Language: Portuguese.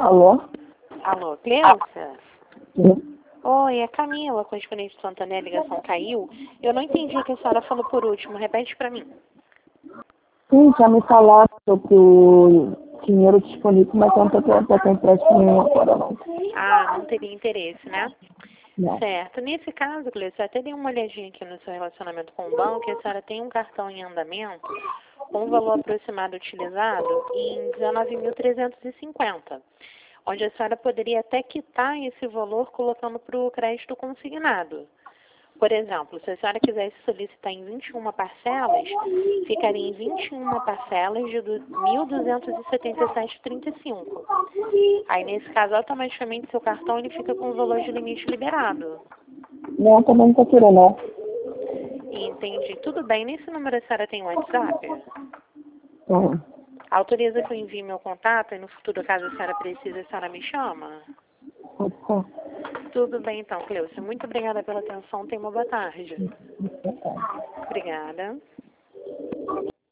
Alô? Alô, Cleusa? Sim. Oi, é Camila, correspondente de Santander, a ligação caiu. Eu não entendi o que a senhora falou por último, repete para mim. Sim, já me falaram sobre o dinheiro disponível, mas eu não estou com empréstimo nenhum agora, não. Ah, não teria interesse, né? Não. Certo. Nesse caso, Cleusa, eu até dei uma olhadinha aqui no seu relacionamento com o banco, e a senhora tem um cartão em andamento com um valor aproximado utilizado em 19.350, onde a senhora poderia até quitar esse valor colocando para o crédito consignado. Por exemplo, se a senhora quisesse solicitar em 21 parcelas, ficaria em 21 parcelas de 1.277,35. Aí, nesse caso, automaticamente seu cartão ele fica com o valor de limite liberado. Não, também não estou querendo, não. Entendi. Tudo bem. Nesse número a senhora tem WhatsApp? Uhum. Autoriza que eu envie meu contato e no futuro, caso a senhora precise, a senhora me chama? Pode ser. Tudo bem, então, Cleusa. Muito obrigada pela atenção. Tenha uma boa tarde. Obrigada.